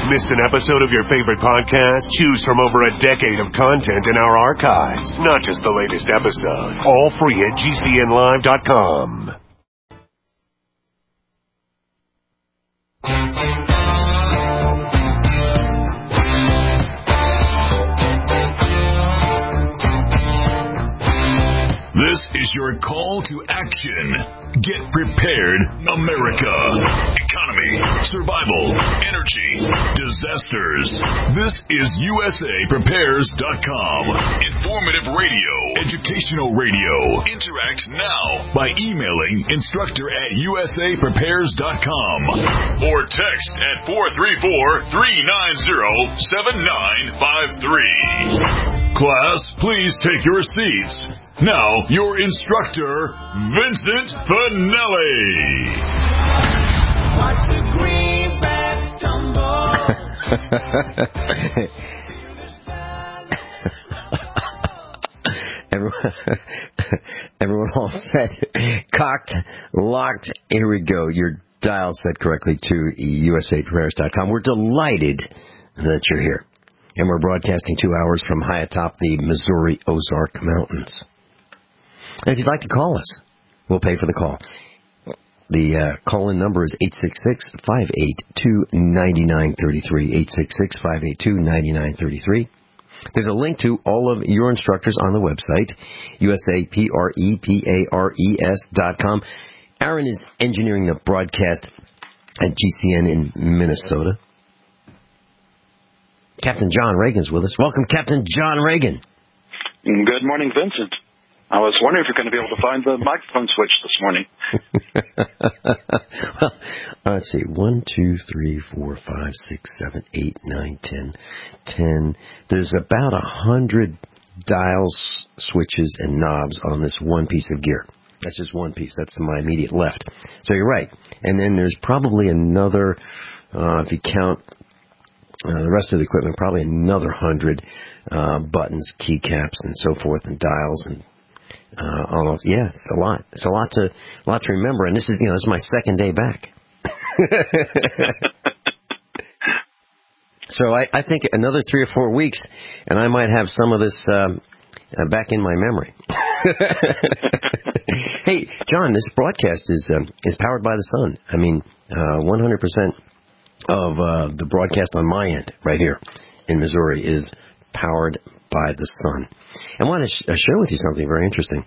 Missed an episode of your favorite podcast? Choose from over a decade of content in our archives, not just the latest episode. All free at GCNlive.com. This is your call to action. Get prepared, America. Economy, survival, energy, disasters. This is USAPrepares.com. Informative radio, educational radio. Interact now by emailing instructor@USAPrepares.com or text at 434-390-7953. Class, please take your seats. Now, your instructor, Vincent Finelli. Watch the greenbacks tumble. Everyone all set, cocked, locked. Here we go. Your dial set correctly to USAPrepares.com. We're delighted that you're here. And we're broadcasting 2 hours from high atop the Missouri Ozark Mountains. And if you'd like to call us, we'll pay for the call. The call-in number is 866-582-9933, 866-582-9933. There's a link to all of your instructors on the website, USAPREPARES.com. Aaron is engineering the broadcast at GCN in Minnesota. Captain John Reagan's with us. Welcome, Captain John Reagan. Good morning, Vincent. I was wondering if you're going to be able to find the microphone switch this morning. Well, let's see. 1, 2, 3, 4, 5, 6, 7, 8, 9, 10. There's about 100 dials, switches, and knobs on this one piece of gear. That's just one piece. That's to my immediate left. So you're right. And then there's probably another, if you count the rest of the equipment, probably another 100 buttons, keycaps, and so forth, and dials, and almost, yeah, it's a lot. It's a lot to remember. And this is, this is my second day back. So I think another 3 or 4 weeks, and I might have some of this back in my memory. Hey, John, this broadcast is powered by the sun. I mean, 100% of the broadcast on my end, right here in Missouri, is powered by the sun. I want to share with you something very interesting.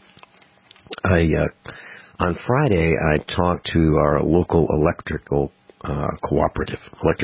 On Friday, I talked to our local electric cooperative,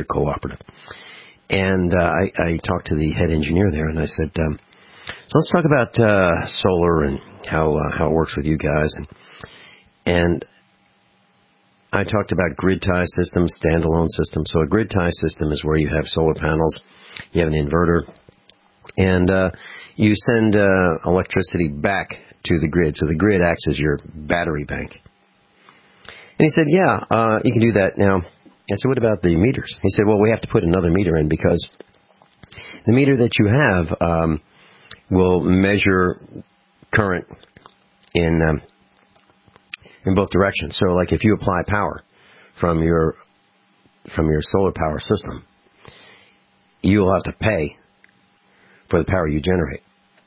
and I talked to the head engineer there, and I said, so let's talk about solar and how it works with you guys, and I talked about grid tie systems, standalone systems. So a grid tie system is where you have solar panels, you have an inverter, and you send electricity back to the grid. So the grid acts as your battery bank. And he said, yeah, you can do that. Now, I said, what about the meters? He said, well, we have to put another meter in because the meter that you have will measure current in both directions. So, like, if you apply power from your solar power system, you'll have to pay for the power you generate.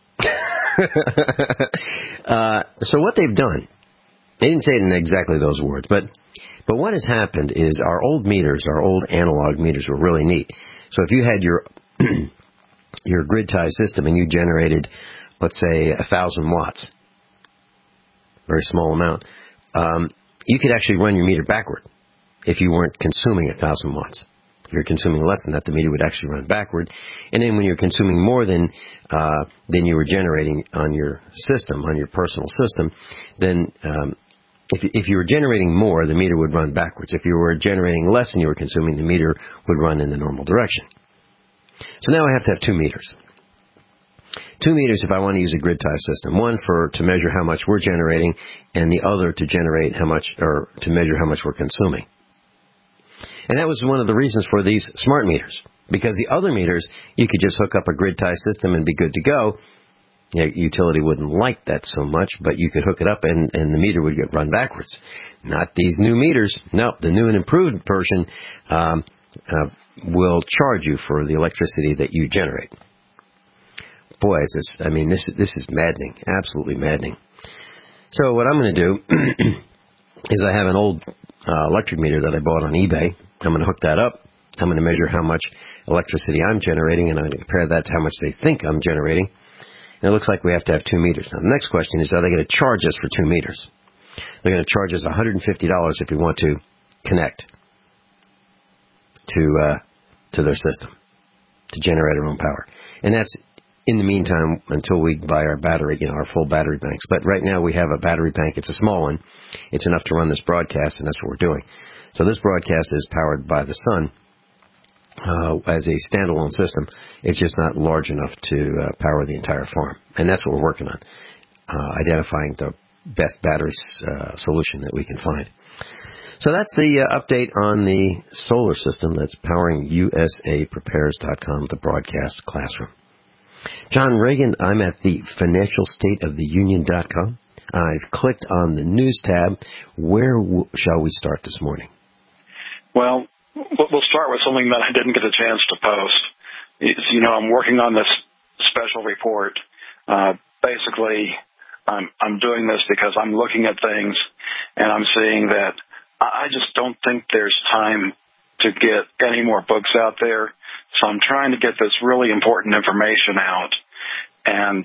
So what they've done, they didn't say it in exactly those words, but what has happened is our old analog meters were really neat. So if you had your your grid tie system and you generated, let's say, 1,000 watts, very small amount, you could actually run your meter backward if you weren't consuming 1,000 watts. If you're consuming less than that, the meter would actually run backward. And then when you're consuming more than you were generating on your system, on your personal system, then if you were generating more, the meter would run backwards. If you were generating less than you were consuming, the meter would run in the normal direction. So now I have to have 2 meters. 2 meters if I want to use a grid tie system. One to measure how much we're generating, and the other to generate how much, or to measure how much we're consuming. And that was one of the reasons for these smart meters. Because the other meters, you could just hook up a grid tie system and be good to go. Utility wouldn't like that so much, but you could hook it up and the meter would get run backwards. Not these new meters. No, the new and improved version, will charge you for the electricity that you generate. Boy, this is maddening, absolutely maddening. So what I'm going to do is I have an old electric meter that I bought on eBay. I'm going to hook that up. I'm going to measure how much electricity I'm generating, and I'm going to compare that to how much they think I'm generating. And it looks like we have to have 2 meters. Now, the next question is, are they going to charge us for 2 meters? They're going to charge us $150 if we want to connect to their system to generate our own power. And that's in the meantime until we buy our battery, our full battery banks. But right now we have a battery bank. It's a small one. It's enough to run this broadcast, and that's what we're doing. So this broadcast is powered by the sun as a standalone system. It's just not large enough to power the entire farm. And that's what we're working on, identifying the best battery solution that we can find. So that's the update on the solar system that's powering USAPrepares.com, the broadcast classroom. John Reagan, I'm at the financialstateoftheunion.com. I've clicked on the news tab. Where shall we start this morning? Well, we'll start with something that I didn't get a chance to post. I'm working on this special report. Basically, I'm doing this because I'm looking at things and I'm seeing that I just don't think there's time to get any more books out there. So I'm trying to get this really important information out and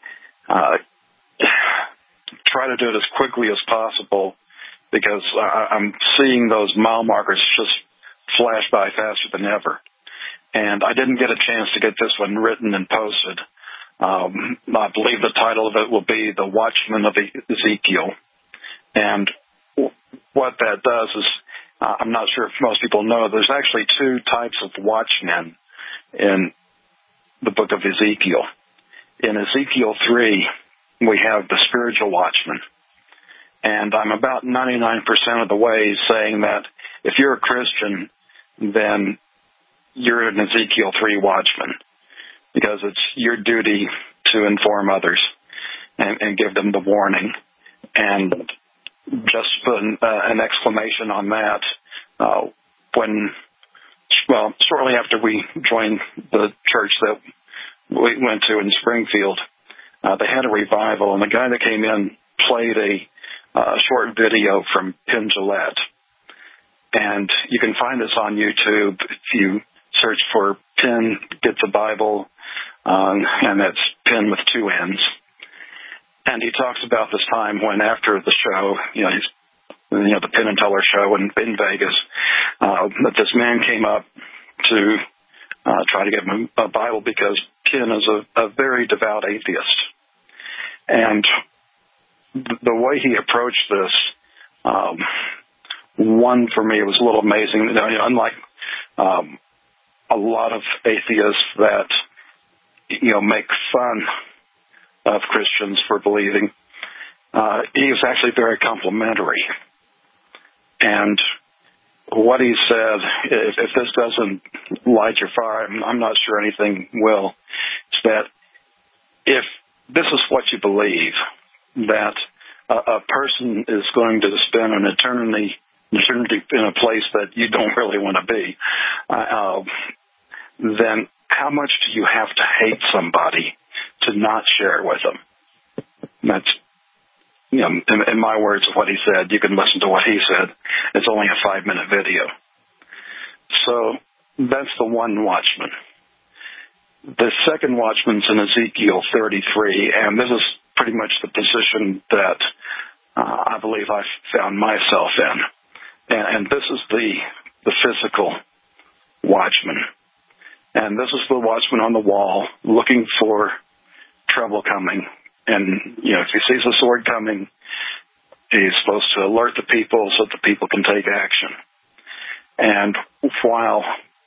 try to do it as quickly as possible because I'm seeing those mile markers just flash by faster than ever. And I didn't get a chance to get this one written and posted. I believe the title of it will be The Watchman of Ezekiel. And what that does is, I'm not sure if most people know, there's actually 2 types of watchmen in the book of Ezekiel. In Ezekiel 3, we have the spiritual watchman. And I'm about 99% of the way saying that if you're a Christian, then you're an Ezekiel 3 watchman, because it's your duty to inform others and give them the warning. And just put an exclamation on that, shortly after we joined the church that we went to in Springfield, they had a revival, and the guy that came in played a short video from Penn Jillette. And you can find this on YouTube if you search for Penn Gets a Bible, and that's Penn with 2 N's. And he talks about this time when after the show, the Penn and Teller show in Vegas, that this man came up to try to give him a Bible because Penn is a very devout atheist. And the way he approached this, one for me was a little amazing. Unlike a lot of atheists that make fun of Christians for believing, he was actually very complimentary. And what he said, if this doesn't light your fire, I'm not sure anything will, is that if this is what you believe, that a person is going to spend an eternity in a place that you don't really want to be, then how much do you have to hate somebody to not share it with them? That's, in my words of what he said. You can listen to what he said. It's only a 5-minute video. So that's the one watchman. The second watchman's in Ezekiel 33, and this is pretty much the position that I believe I've found myself in. And this is the physical watchman. And this is the watchman on the wall looking for trouble coming. And, if he sees a sword coming, he's supposed to alert the people so that the people can take action. And while,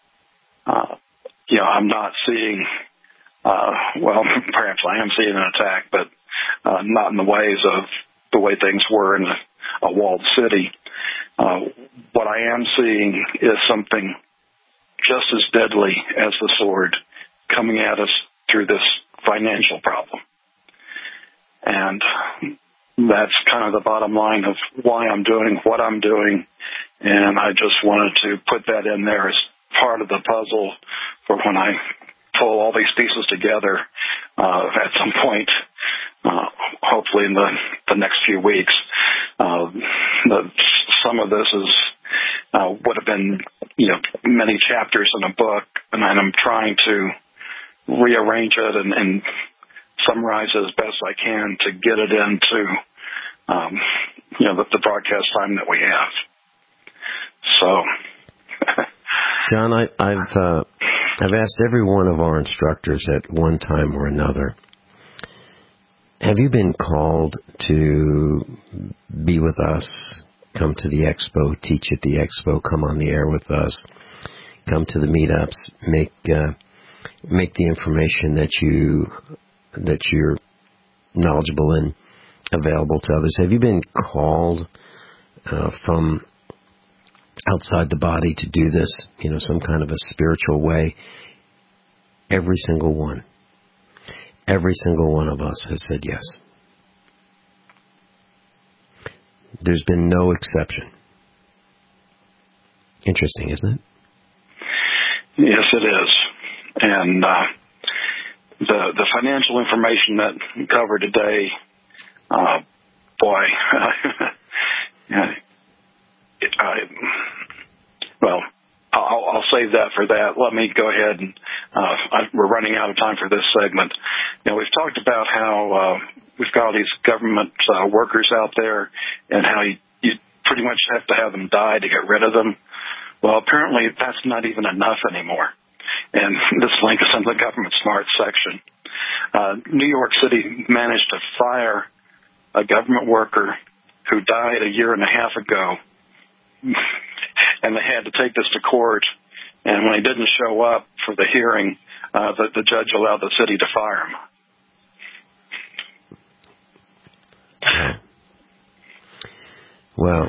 I'm not seeing, perhaps I am seeing an attack, but not in the ways of the way things were in a walled city. What I am seeing is something just as deadly as the sword coming at us through this financial problem. And that's kind of the bottom line of why I'm doing what I'm doing. And I just wanted to put that in there as part of the puzzle for when I pull all these pieces together at some point, hopefully in the next few weeks. Some of this is would have been, many chapters in a book, and I'm trying to rearrange it and summarize it as best I can to get it into, the broadcast time that we have. So, John, I've asked every one of our instructors at one time or another, have you been called to be with us, come to the expo, teach at the expo, come on the air with us, come to the meetups, make the information that you're knowledgeable in available to others? Have you been called from outside the body to do this, some kind of a spiritual way? Every single one of us has said yes. There's been no exception. Interesting, isn't it? Yes, it is. And the financial information that we covered today, I'll save that for that. Let me go ahead and we're running out of time for this segment. We've talked about how we've got all these government workers out there and how you pretty much have to have them die to get rid of them. Well, apparently that's not even enough anymore. And this link is in the Government Smart section. New York City managed to fire a government worker who died a year and a half ago, and they had to take this to court. And when he didn't show up for the hearing, the judge allowed the city to fire him. Well,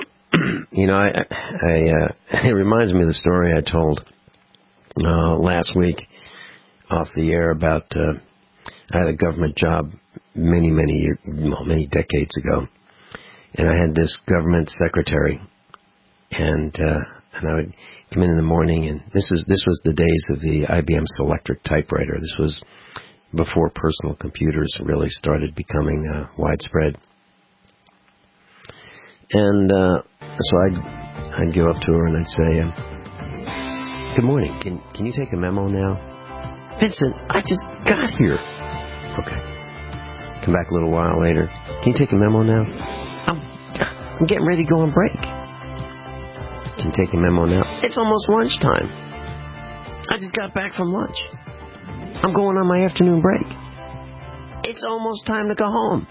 it reminds me of the story I told last week off the air about I had a government job many decades ago, and I had this government secretary, and I would come in the morning, and this was the days of the IBM Selectric typewriter. This was before personal computers really started becoming widespread. And so I'd go up to her and I'd say, "Good morning. Can you take a memo now?" "Vincent, I just got here." "Okay." Come back a little while later. "Can you take a memo now?" I'm getting ready to go on break." "Can you take a memo now?" "It's almost lunchtime. I just got back from lunch. I'm going on my afternoon break. It's almost time to go home."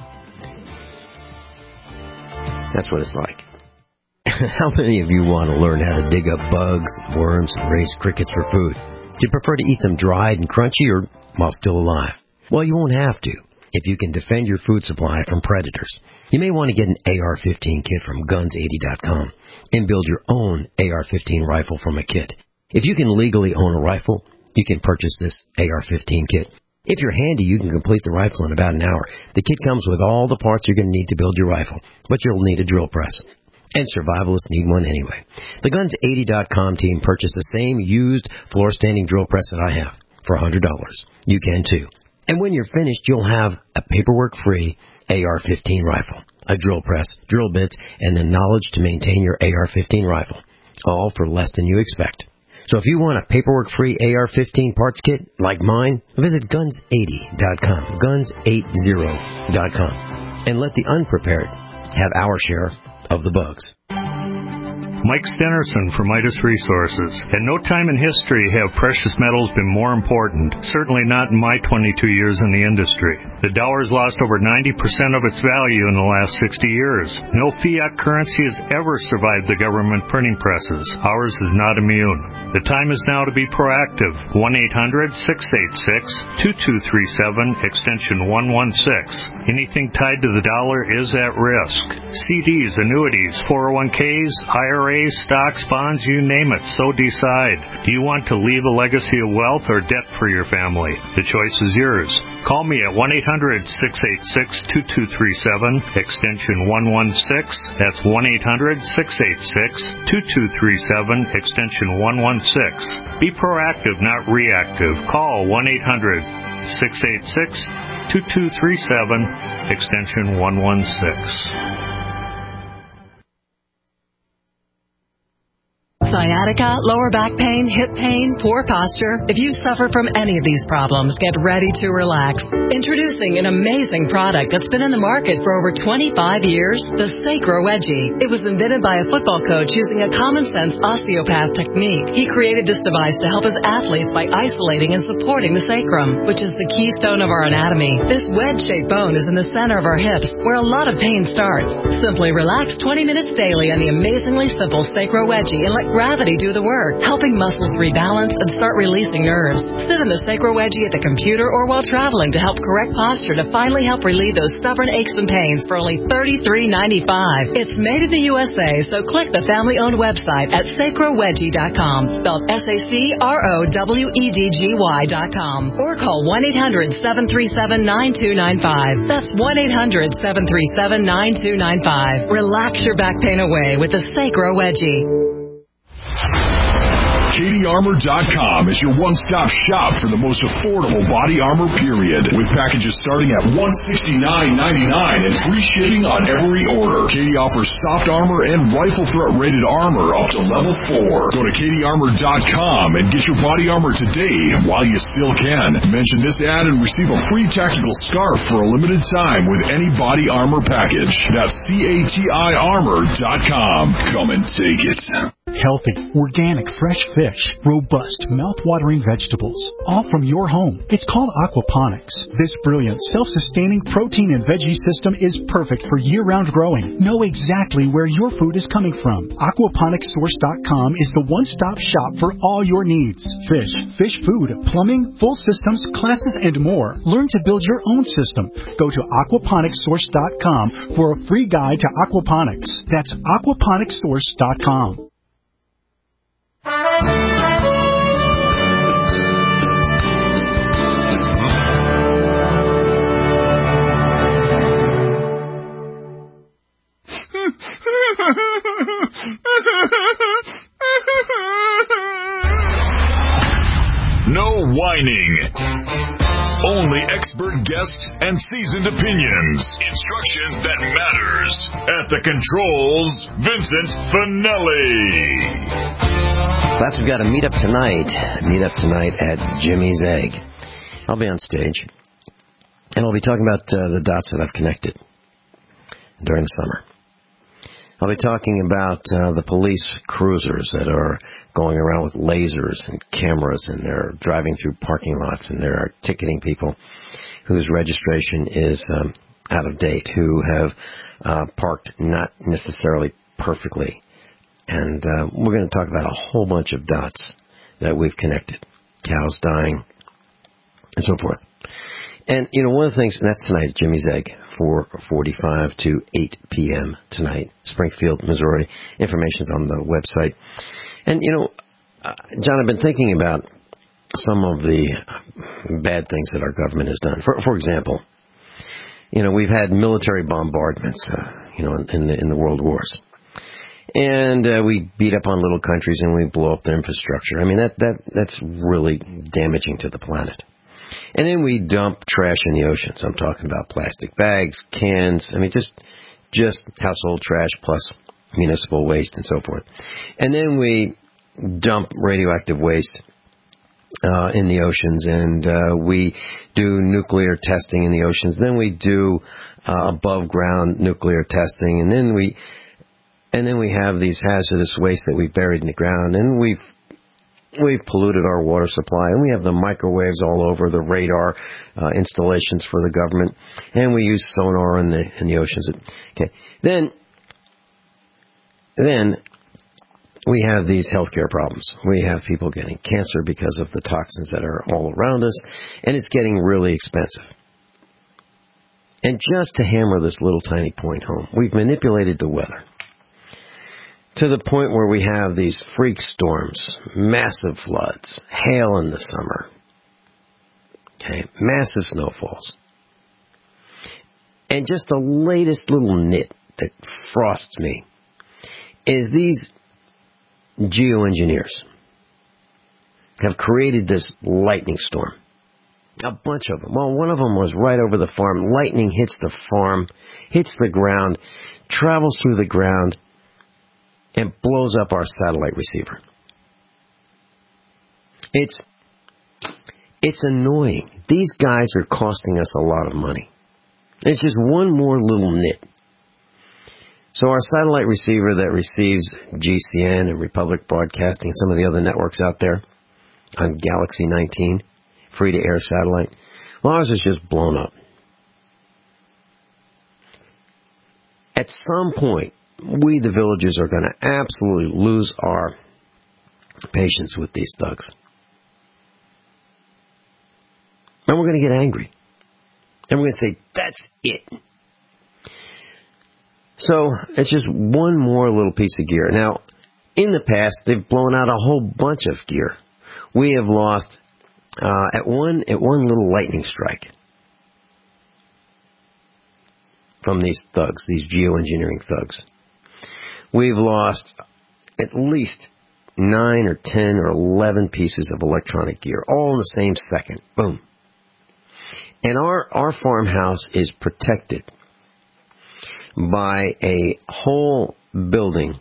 That's what it's like. How many of you want to learn how to dig up bugs, worms, and raise crickets for food? Do you prefer to eat them dried and crunchy or while still alive? Well, you won't have to if you can defend your food supply from predators. You may want to get an AR-15 kit from Guns80.com and build your own AR-15 rifle from a kit. If you can legally own a rifle, you can purchase this AR-15 kit. If you're handy, you can complete the rifle in about an hour. The kit comes with all the parts you're going to need to build your rifle, but you'll need a drill press. And survivalists need one anyway. The Guns80.com team purchased the same used floor-standing drill press that I have for $100. You can too. And when you're finished, you'll have a paperwork-free AR-15 rifle, a drill press, drill bits, and the knowledge to maintain your AR-15 rifle, all for less than you expect. So if you want a paperwork-free AR-15 parts kit like mine, visit Guns80.com, Guns80.com, and let the unprepared have our share of the bugs. Mike Stenerson from Midas Resources. At no time in history have precious metals been more important, certainly not in my 22 years in the industry. The dollar has lost over 90% of its value in the last 60 years. No fiat currency has ever survived the government printing presses. Ours is not immune. The time is now to be proactive. 1-800-686-2237, extension 116. Anything tied to the dollar is at risk. CDs, annuities, 401ks, IRA, IRAs, stocks, bonds, you name it. So decide. Do you want to leave a legacy of wealth or debt for your family? The choice is yours. Call me at 1-800-686-2237, extension 116. That's 1-800-686-2237, extension 116. Be proactive, not reactive. Call 1-800-686-2237, extension 116. Sciatica, lower back pain, hip pain, poor posture. If you suffer from any of these problems, get ready to relax. Introducing an amazing product that's been in the market for over 25 years, the Sacro Wedgie. It was invented by a football coach using a common-sense osteopath technique. He created this device to help his athletes by isolating and supporting the sacrum, which is the keystone of our anatomy. This wedge-shaped bone is in the center of our hips, where a lot of pain starts. Simply relax 20 minutes daily on the amazingly simple Sacro Wedgie and let gravity do the work, helping muscles rebalance and start releasing nerves. Sit in the Sacro Wedgie at the computer or while traveling to help correct posture to finally help relieve those stubborn aches and pains for only $33.95. It's made in the USA, so click the family-owned website at sacrowedgie.com, spelled SACROWEDGY.com, or call 1-800-737-9295. That's 1-800-737-9295. Relax your back pain away with the Sacro Wedgie. CatieArmor.com is your one-stop shop for the most affordable body armor, period. With packages starting at $169.99 and free shipping on every order. Katie offers soft armor and rifle threat rated armor up to level 4. Go to CatieArmor.com and get your body armor today while you still can. Mention this ad and receive a free tactical scarf for a limited time with any body armor package. That's CatieArmor.com. Come and take it. Healthy, organic, fresh fish, robust, mouth-watering vegetables, all from your home. It's called aquaponics. This brilliant, self-sustaining protein and veggie system is perfect for year-round growing. Know exactly where your food is coming from. Aquaponicssource.com is the one-stop shop for all your needs. Fish, fish food, plumbing, full systems, classes, and more. Learn to build your own system. Go to aquaponicssource.com for a free guide to aquaponics. That's aquaponicssource.com. No whining. Only expert guests and seasoned opinions. Instruction that matters. At the controls, Vincent Finelli. Plus, we've got a meet-up tonight. Meet-up tonight at Jimmy's Egg. I'll be on stage, and I'll be talking about the dots that I've connected during the summer. I'll be talking about the police cruisers that are going around with lasers and cameras, and they're driving through parking lots, and they're ticketing people whose registration is out of date, who have parked not necessarily perfectly. And we're going to talk about a whole bunch of dots that we've connected, cows dying, and so forth. And, you know, one of the things, and that's tonight at Jimmy's Egg, 4:45 to 8 p.m. tonight, Springfield, Missouri. Information's on the website. And, you know, John, I've been thinking about some of the bad things that our government has done. For example, you know, we've had military bombardments, in the world wars. And we beat up on little countries and we blow up their infrastructure. I mean, that's really damaging to the planet. And then we dump trash in the oceans. I'm talking about plastic bags, cans, I mean, just household trash plus municipal waste and so forth. And then we dump radioactive waste in the oceans, and we do nuclear testing in the oceans. Then we do above-ground nuclear testing, and then we have these hazardous waste that we buried in the ground, and we've polluted our water supply, and we have the microwaves all over, the radar installations for the government, and we use sonar in the oceans. Okay, then we have these healthcare problems. We have people getting cancer because of the toxins that are all around us, and it's getting really expensive. And just to hammer this little tiny point home, we've manipulated the weather to the point where we have these freak storms, massive floods, hail in the summer, okay, massive snowfalls. And just the latest little nit that frosts me is these geoengineers have created this lightning storm. A bunch of them. Well, one of them was right over the farm. Lightning hits the farm, hits the ground, travels through the ground, and blows up our satellite receiver. It's annoying. These guys are costing us a lot of money. It's just one more little nit. So our satellite receiver that receives GCN and Republic Broadcasting and some of the other networks out there on Galaxy 19, free-to-air satellite, well, ours is just blown up. At some point, we, the villagers, are going to absolutely lose our patience with these thugs. And we're going to get angry. And we're going to say, that's it. So, it's just one more little piece of gear. Now, in the past, they've blown out a whole bunch of gear. We have lost, at one little lightning strike from these thugs, these geoengineering thugs, we've lost at least 9 or 10 or 11 pieces of electronic gear, all in the same second. Boom. And our farmhouse is protected by a whole building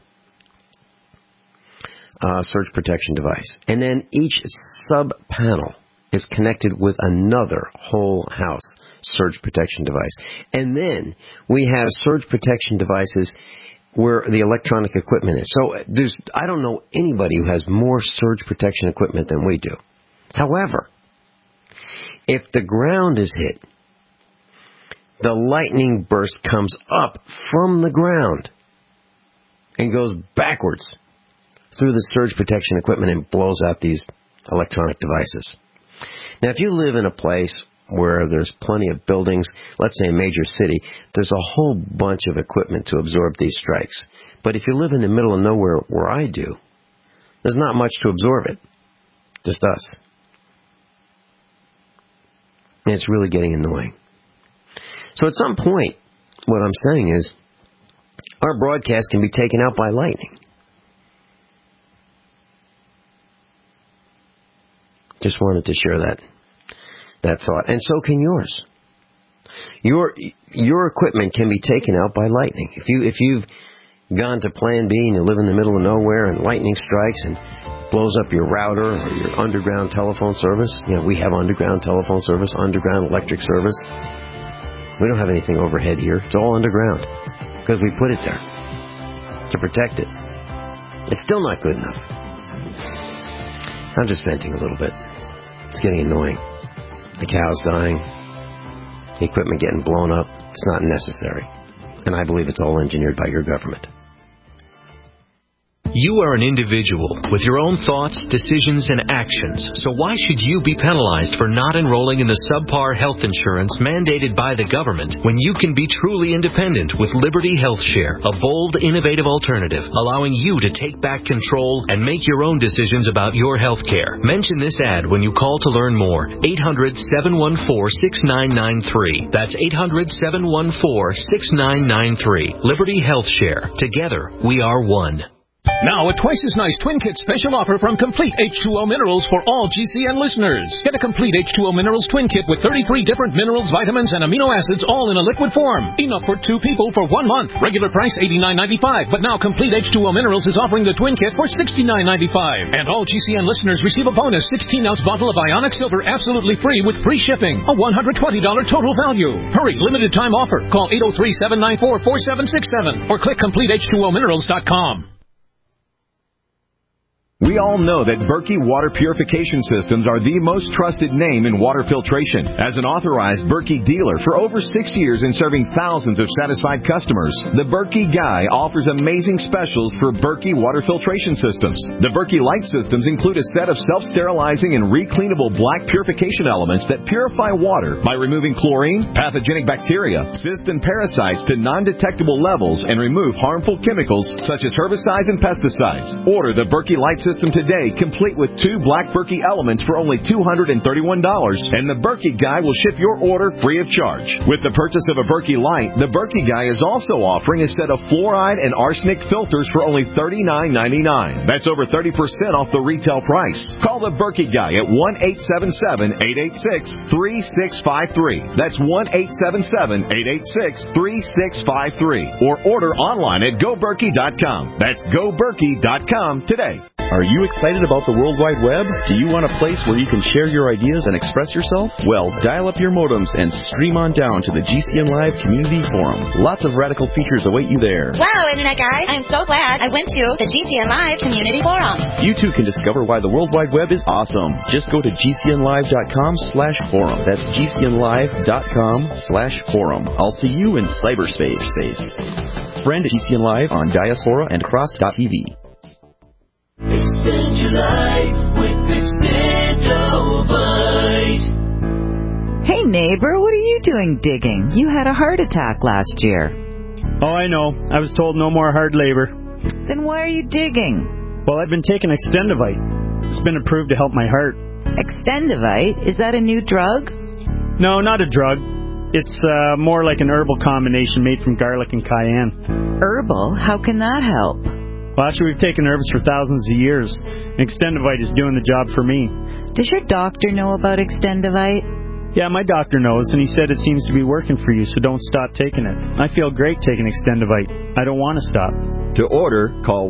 surge protection device. And then each sub-panel is connected with another whole house surge protection device. And then we have surge protection devices where the electronic equipment is. So I don't know anybody who has more surge protection equipment than we do. However, if the ground is hit, the lightning burst comes up from the ground and goes backwards through the surge protection equipment and blows out these electronic devices. Now, if you live in a place where there's plenty of buildings, let's say a major city, there's a whole bunch of equipment to absorb these strikes. But if you live in the middle of nowhere where I do, there's not much to absorb it. Just us. And it's really getting annoying. So at some point, what I'm saying is, our broadcast can be taken out by lightning. Just wanted to share that thought. And so can yours. Your equipment can be taken out by lightning. If you've gone to Plan B and you live in the middle of nowhere and lightning strikes and blows up your router or your underground telephone service. You know, we have underground telephone service, underground electric service. We don't have anything overhead here. It's all underground because we put it there to protect it. It's still not good enough. I'm just venting a little bit. It's getting annoying. The cow's dying. The equipment getting blown up. It's not necessary. And I believe it's all engineered by your government. You are an individual with your own thoughts, decisions, and actions, so why should you be penalized for not enrolling in the subpar health insurance mandated by the government when you can be truly independent with Liberty Health Share, a bold, innovative alternative allowing you to take back control and make your own decisions about your health care? Mention this ad when you call to learn more. 800-714-6993. That's 800-714-6993. Liberty Health Share. Together, we are one. Now, a twice as nice Twin Kit special offer from Complete H2O Minerals for all GCN listeners. Get a Complete H2O Minerals Twin Kit with 33 different minerals, vitamins, and amino acids all in a liquid form. Enough for 2 people for 1 month. Regular price $89.95, but now Complete H2O Minerals is offering the Twin Kit for $69.95. And all GCN listeners receive a bonus 16-ounce bottle of Ionic Silver absolutely free with free shipping. A $120 total value. Hurry, limited time offer. Call 803-794-4767 or click CompleteH2OMinerals.com. We all know that Berkey Water Purification Systems are the most trusted name in water filtration. As an authorized Berkey dealer for over 6 years and serving thousands of satisfied customers, the Berkey Guy offers amazing specials for Berkey water filtration systems. The Berkey Light systems include a set of self-sterilizing and recleanable black purification elements that purify water by removing chlorine, pathogenic bacteria, cysts, and parasites to non-detectable levels and remove harmful chemicals such as herbicides and pesticides. Order the Berkey Light system today, complete with 2 black Berkey elements for only $231, and the Berkey Guy will ship your order free of charge. With the purchase of a Berkey Light, the Berkey Guy is also offering a set of fluoride and arsenic filters for only $39.99. That's over 30% off the retail price. Call the Berkey Guy at 1-877-886-3653. That's 1-877-886-3653. Or order online at GoBerkey.com. That's GoBerkey.com today. Are you excited about the World Wide Web? Do you want a place where you can share your ideas and express yourself? Well, dial up your modems and stream on down to the GCN Live Community Forum. Lots of radical features await you there. Wow, Internet guy, I'm so glad I went to the GCN Live Community Forum. You too can discover why the World Wide Web is awesome. Just go to gcnlive.com/forum. That's gcnlive.com/forum. I'll see you in cyberspace. Friend GCN Live on Diaspora and Cross.tv. Extend your life with Extendovite. Hey neighbor, what are you doing digging? You had a heart attack last year. Oh, I know. I was told no more hard labor. Then why are you digging? Well, I've been taking Extendovite. It's been approved to help my heart. Extendovite? Is that a new drug? No, not a drug. It's more like an herbal combination made from garlic and cayenne. Herbal? How can that help? Well, actually, we've taken herbs for thousands of years. Extendovite is doing the job for me. Does your doctor know about Extendovite? Yeah, my doctor knows, and he said it seems to be working for you, so don't stop taking it. I feel great taking Extendovite. I don't want to stop. To order, call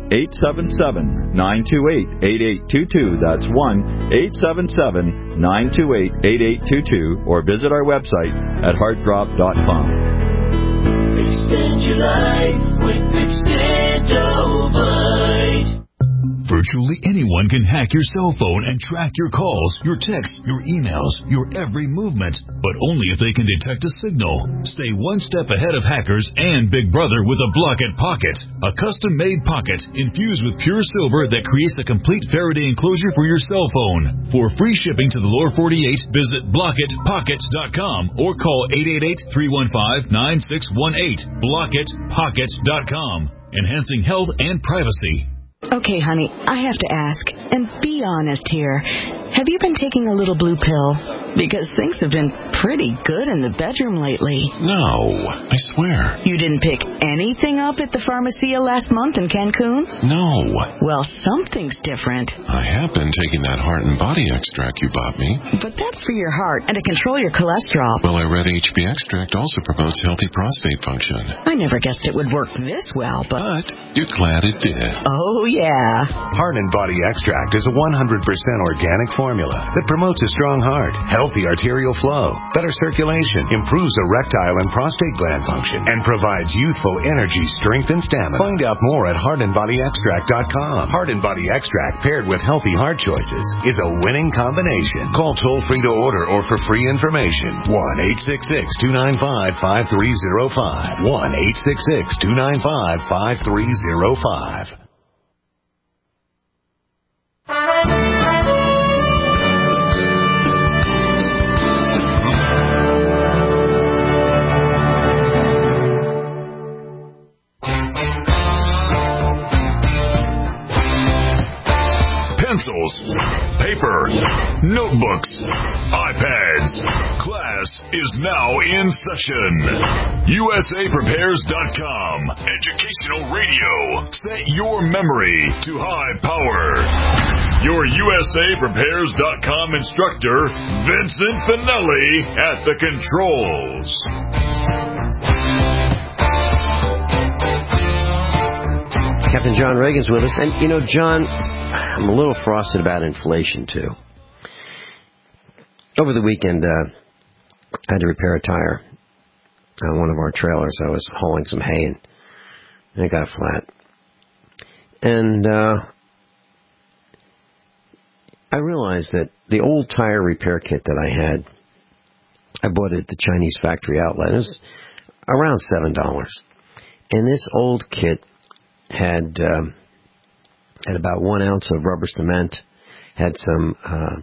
1-877-928-8822. That's 1-877-928-8822. Or visit our website at heartdrop.com. Extend your life with Extendovite. Virtually anyone can hack your cell phone and track your calls, your texts, your emails, your every movement, but only if they can detect a signal. Stay one step ahead of hackers and Big Brother with a Blockit Pocket, a custom-made pocket infused with pure silver that creates a complete Faraday enclosure for your cell phone. For free shipping to the lower 48, visit blockitpocket.com or call 888-315-9618. Blockitpocket.com, enhancing health and privacy. Okay, honey, I have to ask, and be honest here. Have you been taking a little blue pill? Because things have been pretty good in the bedroom lately. No, I swear. You didn't pick anything up at the Pharmacia last month in Cancun? No. Well, something's different. I have been taking that heart and body extract you bought me. But that's for your heart and to control your cholesterol. Well, I read HB extract also promotes healthy prostate function. I never guessed it would work this well, but you're glad it did. Oh, yeah. Heart and Body Extract is a 100% organic formula that promotes a strong heart, healthy arterial flow, better circulation, improves erectile and prostate gland function, and provides youthful energy, strength, and stamina. Find out more at heartandbodyextract.com. Heart and Body Extract paired with healthy heart choices is a winning combination. Call toll-free to order or for free information. 1-866-295-5305. 1-866-295-5305. Pencils, paper, notebooks, iPads. Class is now in session. USAPrepares.com. Educational radio. Set your memory to high power. Your USAPrepares.com instructor, Vincent Finelli, at the controls. Captain John Reagan's with us. And, you know, John, I'm a little frosted about inflation, too. Over the weekend, I had to repair a tire on one of our trailers. I was hauling some hay, and it got flat. And I realized that the old tire repair kit that I had, I bought it at the Chinese factory outlet. It was around $7. And this old kit had about 1 ounce of rubber cement, had some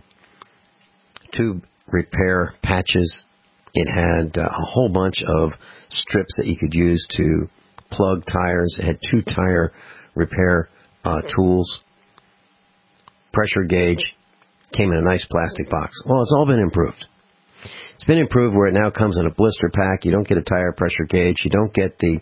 tube repair patches. It had a whole bunch of strips that you could use to plug tires. It had 2 tire repair tools, pressure gauge, came in a nice plastic box. Well, it's all been improved. It's been improved where it now comes in a blister pack. You don't get a tire pressure gauge. You don't get the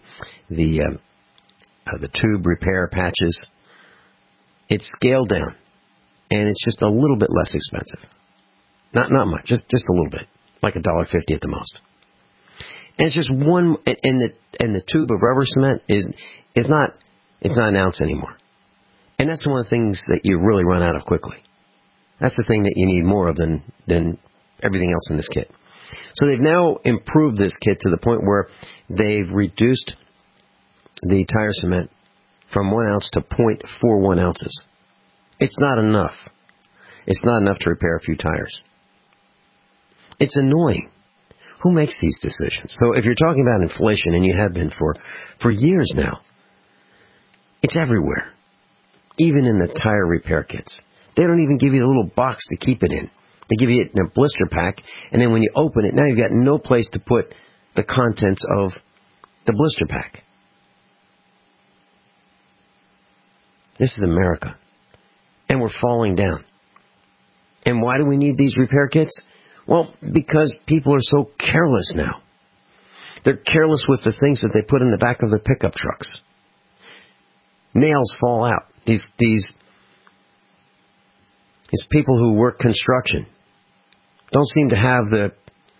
tube repair patches. It's scaled down, and it's just a little bit less expensive. Not much, just a little bit, like $1.50 at the most. And it's just one, and the tube of rubber cement is not an ounce anymore. And that's one of the things that you really run out of quickly. That's the thing that you need more of than everything else in this kit. So they've now improved this kit to the point where they've reduced the tire cement from 1 ounce to 0.41 ounces. It's not enough. It's not enough to repair a few tires. It's annoying. Who makes these decisions? So if you're talking about inflation, and you have been for years now, it's everywhere. Even in the tire repair kits. They don't even give you the little box to keep it in. They give you it in a blister pack, and then when you open it, now you've got no place to put the contents of the blister pack. This is America. And we're falling down. And why do we need these repair kits? Well, because people are so careless now. They're careless with the things that they put in the back of their pickup trucks. Nails fall out. These people who work construction don't seem to have the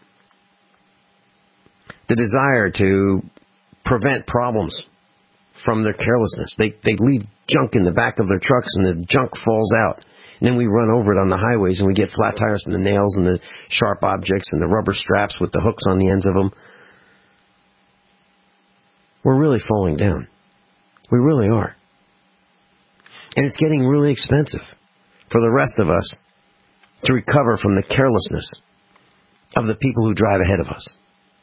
desire to prevent problems from their carelessness. They leave junk in the back of their trucks, and the junk falls out. And then we run over it on the highways, and we get flat tires from the nails and the sharp objects and the rubber straps with the hooks on the ends of them. We're really falling down. We really are. And it's getting really expensive for the rest of us to recover from the carelessness of the people who drive ahead of us.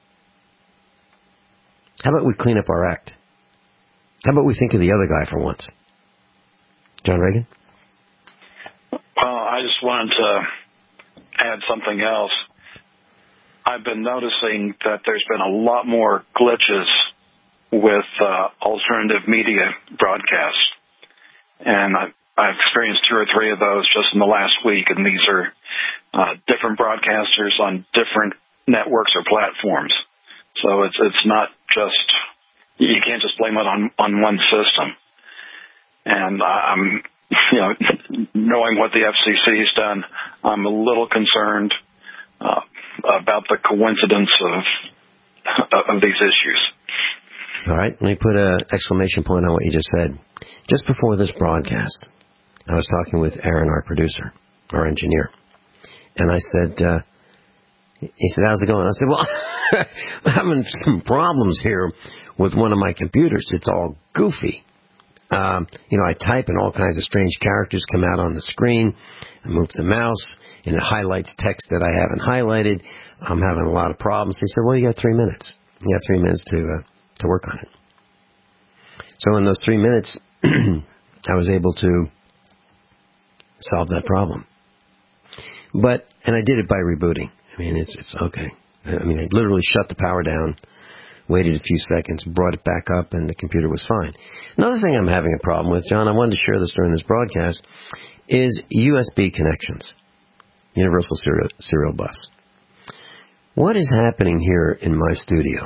How about we clean up our act? How about we think of the other guy for once? John Reagan? Well, I just wanted to add something else. I've been noticing that there's been a lot more glitches with alternative media broadcasts. And I've experienced 2 or 3 of those just in the last week, and these are different broadcasters on different networks or platforms. So it's not just, you can't just blame it on one system. And I'm, knowing what the FCC has done, I'm a little concerned about the coincidence of these issues. All right, let me put an exclamation point on what you just said. Just before this broadcast, I was talking with Aaron, our producer, our engineer, and I said, he said, how's it going? I said, well, I'm having some problems here with one of my computers. It's all goofy. I type and all kinds of strange characters come out on the screen. I move the mouse and it highlights text that I haven't highlighted. I'm having a lot of problems. He said, well, you got 3 minutes. You got 3 minutes to work on it. So in those 3 minutes, I was able to solve that problem. And I did it by rebooting. I mean, it's okay. I mean, I literally shut the power down, waited a few seconds, brought it back up, and the computer was fine. Another thing I'm having a problem with, John, I wanted to share this during this broadcast, is USB connections, Universal Serial Bus. What is happening here in my studio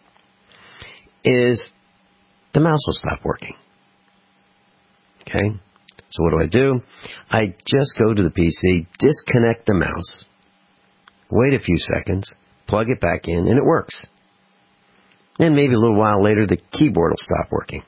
is the mouse will stop working. Okay? So what do? I just go to the PC, disconnect the mouse, wait a few seconds, plug it back in, and it works. Then maybe a little while later, the keyboard will stop working.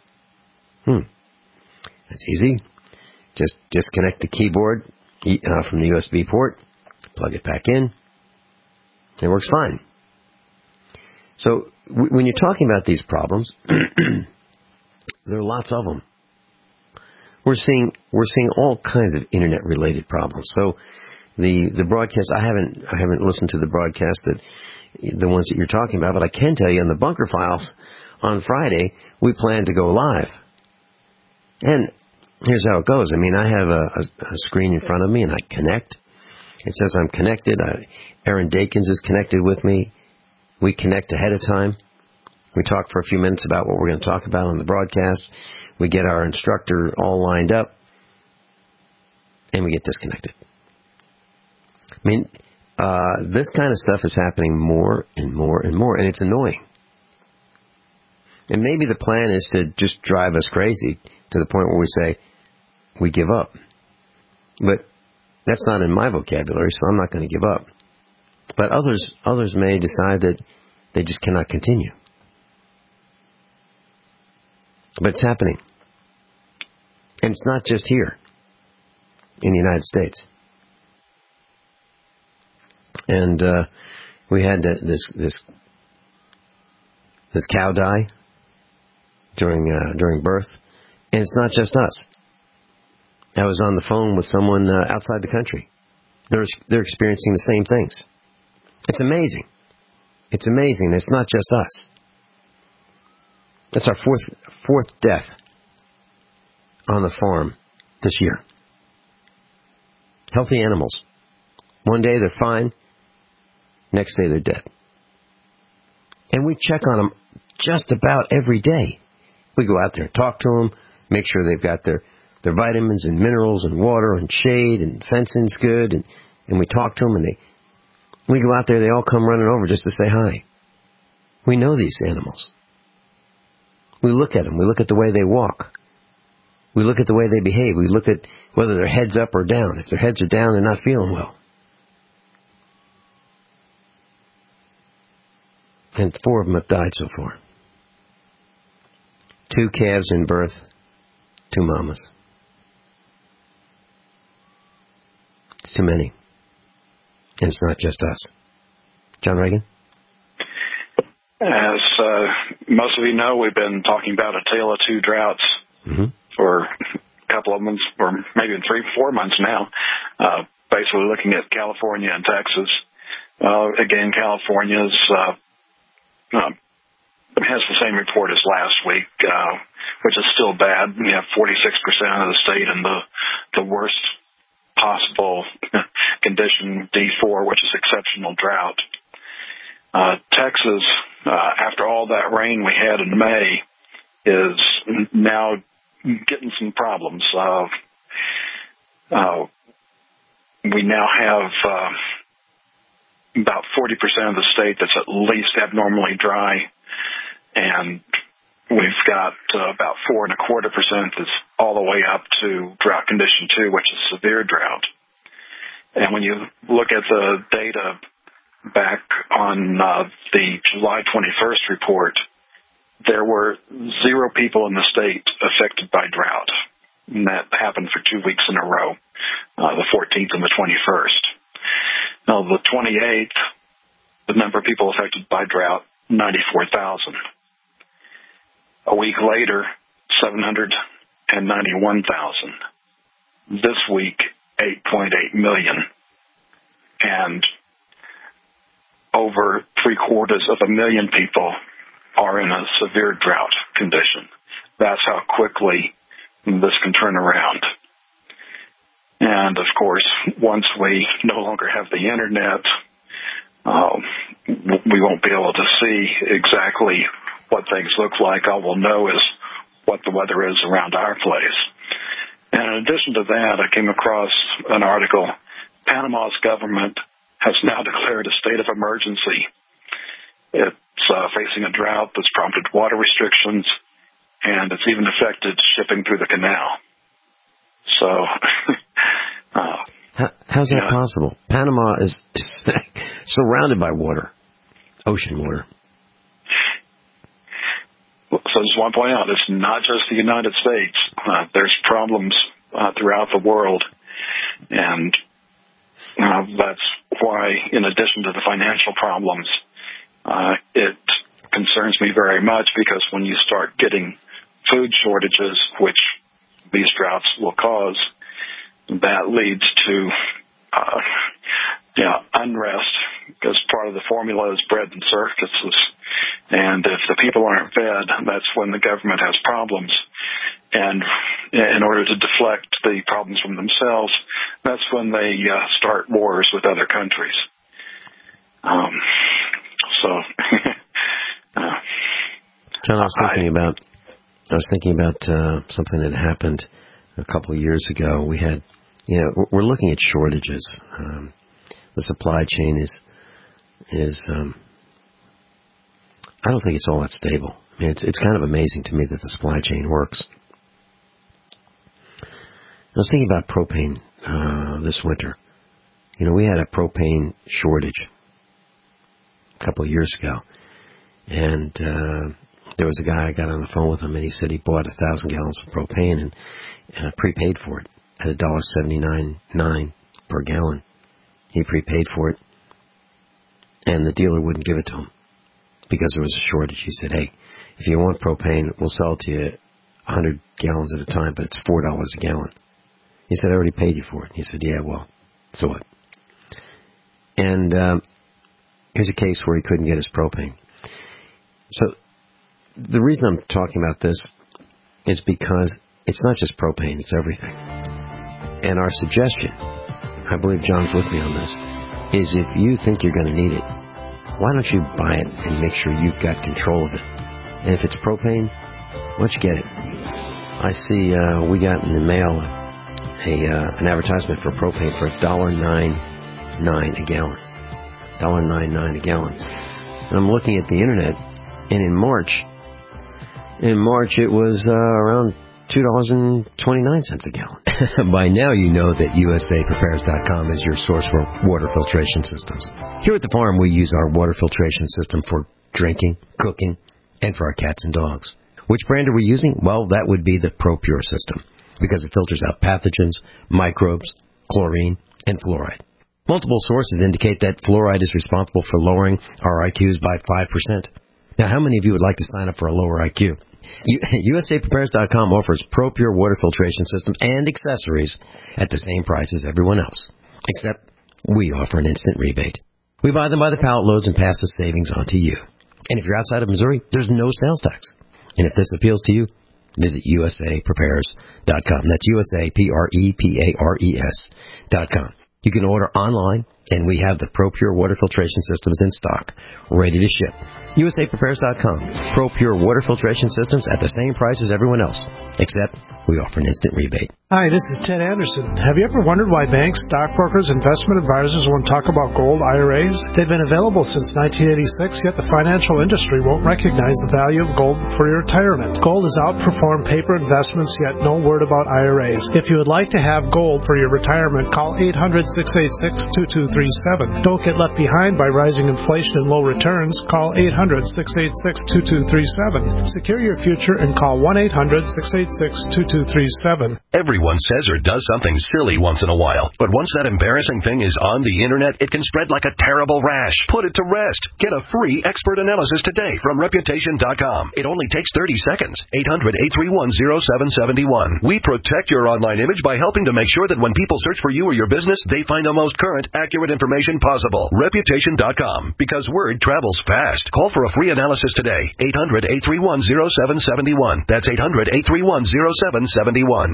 That's easy. Just disconnect the keyboard from the USB port, plug it back in, it works fine. So when you're talking about these problems, there are lots of them. we're seeing all kinds of internet related problems. So the broadcast, I haven't listened to the broadcast the ones that you're talking about, but I can tell you on the Bunker Files on Friday, we plan to go live. And here's how it goes. I mean, I have a screen in front of me, and I connect. It says I'm connected. Aaron Dakins is connected with me. We connect ahead of time. We talk for a few minutes about what we're going to talk about on the broadcast. We get our instructor all lined up, and we get disconnected. I mean, this kind of stuff is happening more and more and more, and it's annoying. And maybe the plan is to just drive us crazy to the point where we say, we give up. But that's not in my vocabulary, so I'm not going to give up. But others may decide that they just cannot continue. But it's happening. And it's not just here in the United States. And we had this cow die during birth. And it's not just us. I was on the phone with someone outside the country. They're experiencing the same things. It's amazing. It's amazing. It's not just us. That's our fourth death on the farm this year. Healthy animals. One day they're fine. Next day they're dead. And we check on them just about every day. We go out there and talk to them, make sure they've got their vitamins and minerals and water and shade and fencing's good, and we talk to them, and we go out there, they all come running over just to say hi. We know these animals. We look at them. We look at the way they walk. We look at the way they behave. We look at whether their head's up or down. If their heads are down, they're not feeling well. And 4 of them have died so far. 2 calves in birth, 2 mamas. It's too many. And it's not just us. John Reagan? As most of you know, we've been talking about a tale of 2 droughts for a couple of months, or maybe 3-4 months now, basically looking at California and Texas. Again, California's has the same report as last week, which is still bad. We have 46% of the state in the worst possible condition, D4, which is exceptional drought. Texas, after all that rain we had in May, is now getting some problems. We now have about 40% of the state that's at least abnormally dry, and we've got about 4.25% that's all the way up to drought condition 2, which is severe drought. And when you look at the data back on the July 21st report, there were 0 people in the state affected by drought. And that happened for 2 weeks in a row, the 14th and the 21st. Now, the 28th, the number of people affected by drought, 94,000. A week later, 791,000. This week, 8.8 million. And over 750,000 people are in a severe drought condition. That's how quickly this can turn around. And, of course, once we no longer have the Internet, we won't be able to see exactly what things look like. All we'll know is what the weather is around our place. And in addition to that, I came across an article. Panama's government has now declared a state of emergency. It's facing a drought that's prompted water restrictions, and it's even affected shipping through the canal. So, how's that possible? Panama is surrounded by water, ocean water. So I just want to point out, it's not just the United States. There's problems throughout the world, and that's why, in addition to the financial problems, it concerns me very much, because when you start getting food shortages, which these droughts will cause, that leads to unrest, because part of the formula is bread and circuses. And if the people aren't fed, that's when the government has problems. And in order to deflect the problems from themselves, that's when they start wars with other countries. John, I was thinking about something that happened a couple of years ago. We had, we're looking at shortages. The supply chain is I don't think it's all that stable. I mean, it's kind of amazing to me that the supply chain works. I was thinking about propane this winter. We had a propane shortage a couple of years ago, and there was a guy, I got on the phone with him, and he said he bought 1,000 gallons of propane and prepaid for it at $1.79.9 per gallon. He prepaid for it, and the dealer wouldn't give it to him because there was a shortage. He said, hey, if you want propane, we'll sell it to you 100 gallons at a time, but it's $4 a gallon. He said, I already paid you for it. He said, yeah, well, so what? And here's a case where he couldn't get his propane. So the reason I'm talking about this is because it's not just propane, it's everything. And our suggestion, I believe John's with me on this, is if you think you're going to need it, why don't you buy it and make sure you've got control of it? And if it's propane, why don't you get it? I see we got in the mail an advertisement for propane for $1.99 a gallon. $1.99 a gallon. And I'm looking at the internet, and in March it was around $2.29 a gallon. By now you know that USAPrepares.com is your source for water filtration systems. Here at the farm we use our water filtration system for drinking, cooking, and for our cats and dogs. Which brand are we using? Well, that would be the ProPure system, because it filters out pathogens, microbes, chlorine, and fluoride. Multiple sources indicate that fluoride is responsible for lowering our IQs by 5%. Now, how many of you would like to sign up for a lower IQ? USAPrepares.com offers ProPure water filtration systems and accessories at the same price as everyone else, except we offer an instant rebate. We buy them by the pallet loads and pass the savings on to you. And if you're outside of Missouri, there's no sales tax. And if this appeals to you, visit USAPrepares.com. That's USAPrepares.com. You can order online, and we have the ProPure water filtration systems in stock, ready to ship. USAPrepares.com. ProPure water filtration systems at the same price as everyone else, except we offer an instant rebate. Hi, this is Ted Anderson. Have you ever wondered why banks, stockbrokers, investment advisors won't talk about gold IRAs? They've been available since 1986, yet the financial industry won't recognize the value of gold for your retirement. Gold has outperformed paper investments, yet no word about IRAs. If you would like to have gold for your retirement, call 800-686-2237. Don't get left behind by rising inflation and low returns. Call 800-686-2237. Secure your future and call 1-800-686-2237. Everyone says or does something silly once in a while, but once that embarrassing thing is on the internet, it can spread like a terrible rash. Put it to rest. Get a free expert analysis today from Reputation.com. It only takes 30 seconds. 800-831-0771. We protect your online image by helping to make sure that when people search for you or your business, they find the most current, accurate information possible. Reputation.com. Because word travels fast. Call for a free analysis today. 800-831-0771. That's 800-831-0771.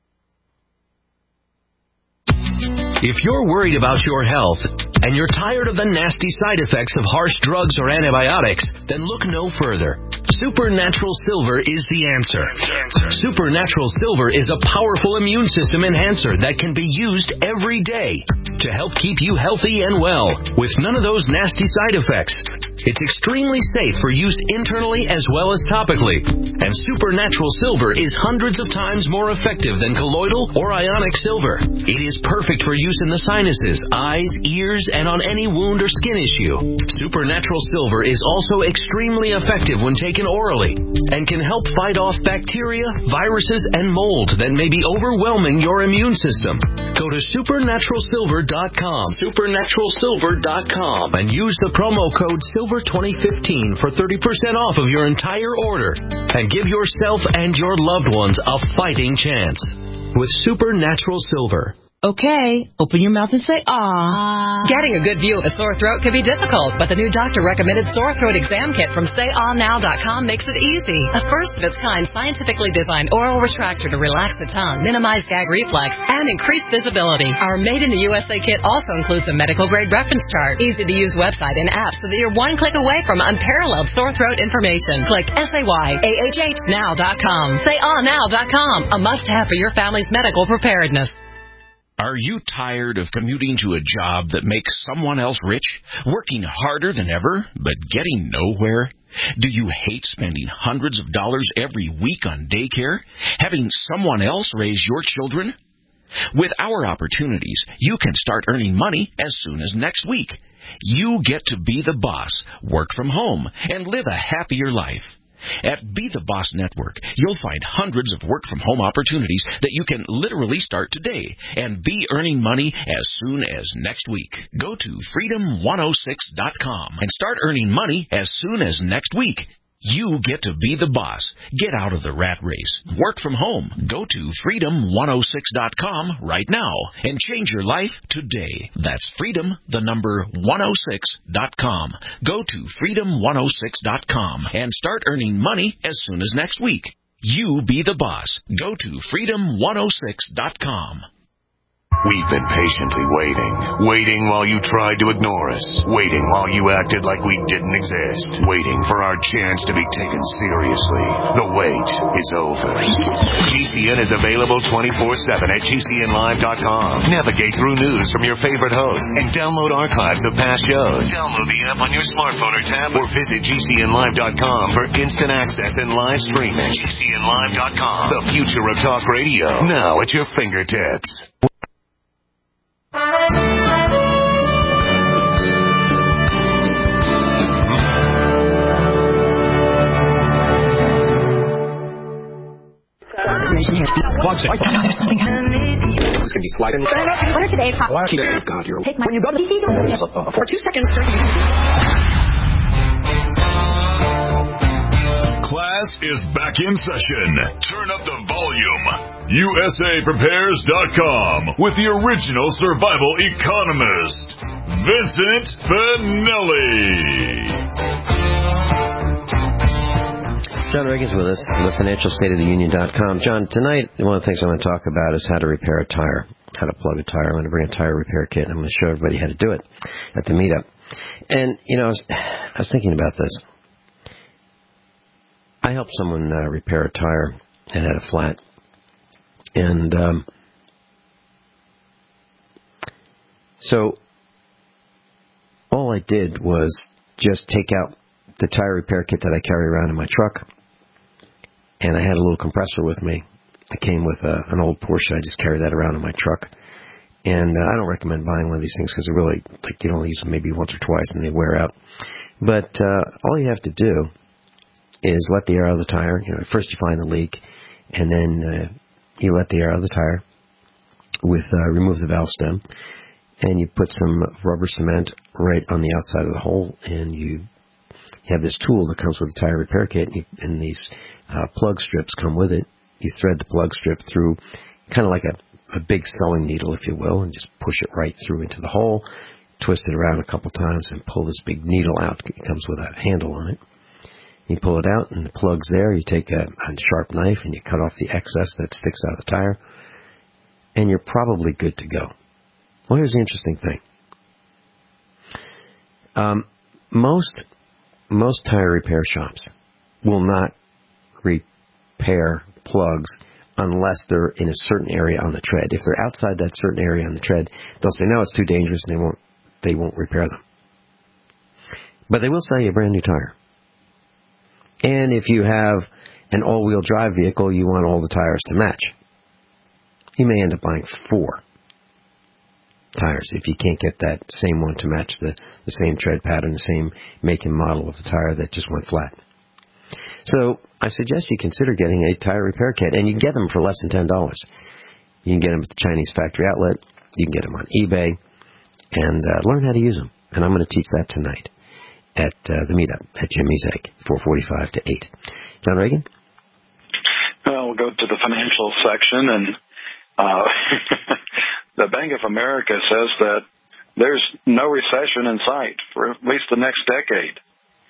If you're worried about your health and you're tired of the nasty side effects of harsh drugs or antibiotics, then look no further. Supernatural Silver is the answer. Supernatural Silver is a powerful immune system enhancer that can be used every day to help keep you healthy and well with none of those nasty side effects. It's extremely safe for use internally as well as topically. And Supernatural Silver is hundreds of times more effective than colloidal or ionic silver. It is perfect for use in the sinuses, eyes, ears, and on any wound or skin issue. Supernatural Silver is also extremely effective when taken orally and can help fight off bacteria, viruses, and mold that may be overwhelming your immune system. Go to supernaturalsilver.com, supernaturalsilver.com, and use the promo code SILVER October 2015 for 30% off of your entire order. And give yourself and your loved ones a fighting chance with Supernatural Silver. Okay, open your mouth and say, "Ah." Getting a good view of a sore throat can be difficult, but the new doctor-recommended sore throat exam kit from SayAhNow.com makes it easy. A first-of-its-kind, scientifically designed oral retractor to relax the tongue, minimize gag reflex, and increase visibility. Our made-in-the-USA kit also includes a medical-grade reference chart, easy-to-use website, and apps so that you're one click away from unparalleled sore throat information. Click SayAhNow.com. SayAhNow.com, a must-have for your family's medical preparedness. Are you tired of commuting to a job that makes someone else rich, working harder than ever, but getting nowhere? Do you hate spending hundreds of dollars every week on daycare, having someone else raise your children? With our opportunities, you can start earning money as soon as next week. You get to be the boss, work from home, and live a happier life. At Be the Boss Network, you'll find hundreds of work-from-home opportunities that you can literally start today and be earning money as soon as next week. Go to freedom106.com and start earning money as soon as next week. You get to be the boss. Get out of the rat race. Work from home. Go to freedom106.com right now and change your life today. That's freedom106.com. Go to freedom106.com and start earning money as soon as next week. You be the boss. Go to freedom106.com. We've been patiently waiting while you tried to ignore us, waiting while you acted like we didn't exist, waiting for our chance to be taken seriously. The wait is over. GCN is available 24/7 at GCNlive.com. Navigate through news from your favorite hosts and download archives of past shows. Download the app on your smartphone or tablet or visit GCNlive.com for instant access and live streaming. GCNlive.com, the future of talk radio, now at your fingertips. There's something happening. It's going to be sliding. What are today's hot? God, you're... Take my... When you go to the for 2 seconds... Class is back in session. Turn up the volume. USAPrepares.com with the original survival economist, Vincent Finelli. John Reagan's with us on the financialstateoftheunion.com. John, tonight, one of the things I want to talk about is how to repair a tire, how to plug a tire. I'm going to bring a tire repair kit, and I'm going to show everybody how to do it at the meetup. And, you know, I was thinking about this. I helped someone repair a tire that had a flat. And so all I did was just take out the tire repair kit that I carry around in my truck. And I had a little compressor with me. It came with an old Porsche. I just carry that around in my truck. And I don't recommend buying one of these things because they're really, like, you only use them maybe once or twice and they wear out. But all you have to do is let the air out of the tire. You know, first you find the leak, and then you let the air out of the tire with remove the valve stem, and you put some rubber cement right on the outside of the hole, and you have this tool that comes with the tire repair kit, and these plug strips come with it. You thread the plug strip through, kind of like a big sewing needle, if you will, and just push it right through into the hole, twist it around a couple times, and pull this big needle out. It comes with a handle on it. You pull it out, and the plug's there. You take a sharp knife, and you cut off the excess that sticks out of the tire, and you're probably good to go. Well, here's the interesting thing. Most tire repair shops will not repair plugs unless they're in a certain area on the tread. If they're outside that certain area on the tread, they'll say, no, it's too dangerous, and they won't repair them. But they will sell you a brand new tire. And if you have an all-wheel drive vehicle, you want all the tires to match. You may end up buying 4 tires if you can't get that same one to match the same tread pattern, the same make and model of the tire that just went flat. So I suggest you consider getting a tire repair kit, and you can get them for less than $10. You can get them at the Chinese factory outlet. You can get them on eBay and learn how to use them. And I'm going to teach that tonight. at the meetup at Jimmy's Egg, 4:45 to 8. John Reagan? Well, we'll go to the financial section, and the Bank of America says that there's no recession in sight for at least the next decade.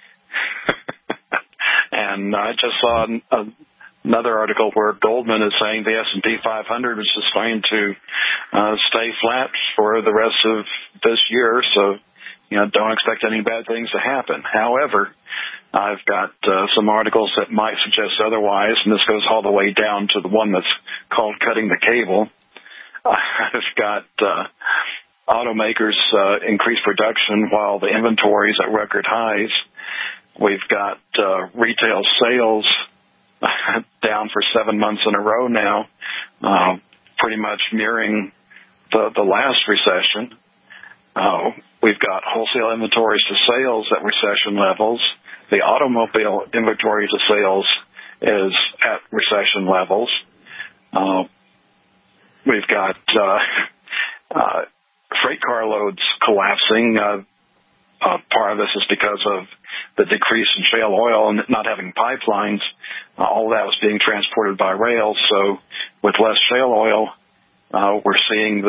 And I just saw another article where Goldman is saying the S&P 500 is just going to stay flat for the rest of this year, so don't expect any bad things to happen. However, I've got some articles that might suggest otherwise, and this goes all the way down to the one that's called Cutting the Cable. I've got automakers increase production while the inventory is at record highs. We've got retail sales down for 7 months in a row now, pretty much mirroring the last recession. We've got wholesale inventories to sales at recession levels. The automobile inventory to sales is at recession levels. We've got freight car loads collapsing. Part of this is because of the decrease in shale oil and not having pipelines. All that was being transported by rail. So with less shale oil, we're seeing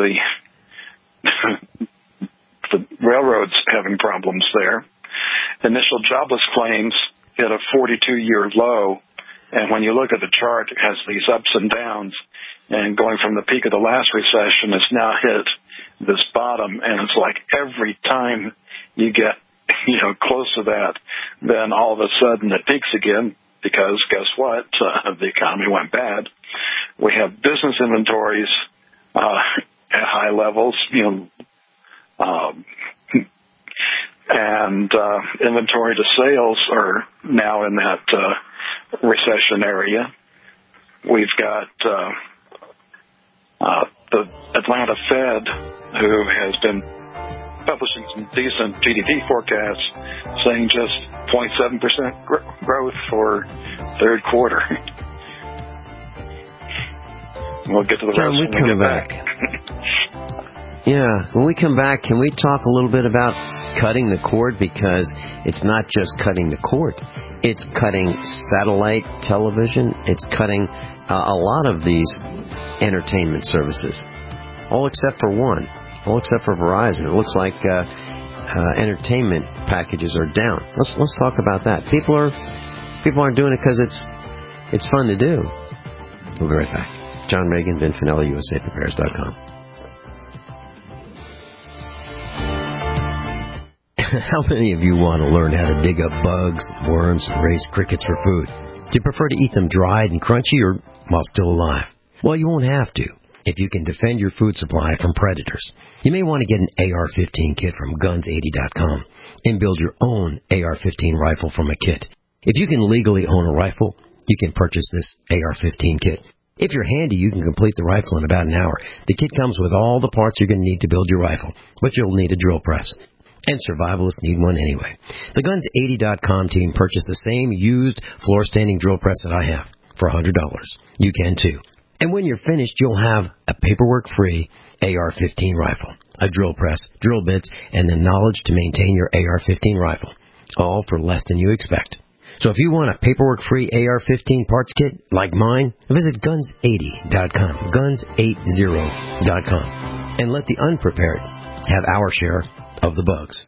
the railroads having problems there. Initial jobless claims hit a 42-year low. And when you look at the chart, it has these ups and downs. And going from the peak of the last recession, it's now hit this bottom. And it's like every time you get close to that, then all of a sudden it peaks again, because guess what? The economy went bad. We have business inventories at high levels, and inventory to sales are now in that recession area. We've got the Atlanta Fed, who has been publishing some decent GDP forecasts, saying just 0.7% growth for third quarter. We'll get to the rest when we get back. Yeah, when we come back, can we talk a little bit about cutting the cord? Because it's not just cutting the cord. It's cutting satellite television. It's cutting a lot of these entertainment services, all except for one. All except for Verizon. It looks like entertainment packages are down. Let's talk about that. People aren't doing it because it's fun to do. We'll be right back. John Reagan, Vin Finelli, USAPrepares.com. How many of you want to learn how to dig up bugs, worms, and raise crickets for food? Do you prefer to eat them dried and crunchy or while still alive? Well, you won't have to if you can defend your food supply from predators. You may want to get an AR-15 kit from Guns80.com and build your own AR-15 rifle from a kit. If you can legally own a rifle, you can purchase this AR-15 kit. If you're handy, you can complete the rifle in about an hour. The kit comes with all the parts you're going to need to build your rifle, but you'll need a drill press. And survivalists need one anyway. The Guns80.com team purchased the same used floor-standing drill press that I have for $100. You can too. And when you're finished, you'll have a paperwork-free AR-15 rifle, a drill press, drill bits, and the knowledge to maintain your AR-15 rifle, all for less than you expect. So if you want a paperwork-free AR-15 parts kit like mine, visit Guns80.com, Guns80.com, and let the unprepared have our share of the bugs.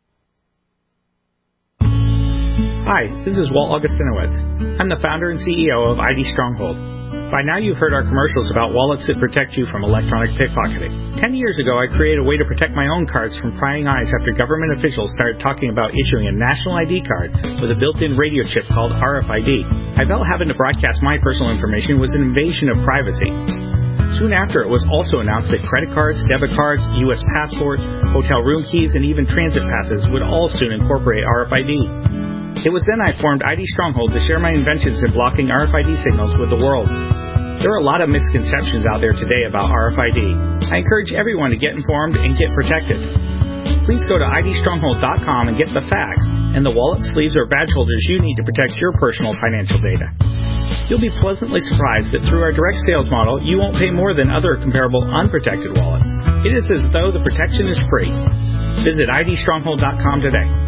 Hi, this is Walt Augustinowitz. I'm the founder and CEO of ID Stronghold. By now you've heard our commercials about wallets that protect you from electronic pickpocketing. 10 years ago, I created a way to protect my own cards from prying eyes after government officials started talking about issuing a national ID card with a built-in radio chip called RFID. I felt having to broadcast my personal information was an invasion of privacy. Soon after, it was also announced that credit cards, debit cards, U.S. passports, hotel room keys, and even transit passes would all soon incorporate RFID. It was then I formed ID Stronghold to share my inventions in blocking RFID signals with the world. There are a lot of misconceptions out there today about RFID. I encourage everyone to get informed and get protected. Please go to idstronghold.com and get the facts and the wallet, sleeves, or badge holders you need to protect your personal financial data. You'll be pleasantly surprised that through our direct sales model, you won't pay more than other comparable unprotected wallets. It is as though the protection is free. Visit idstronghold.com today.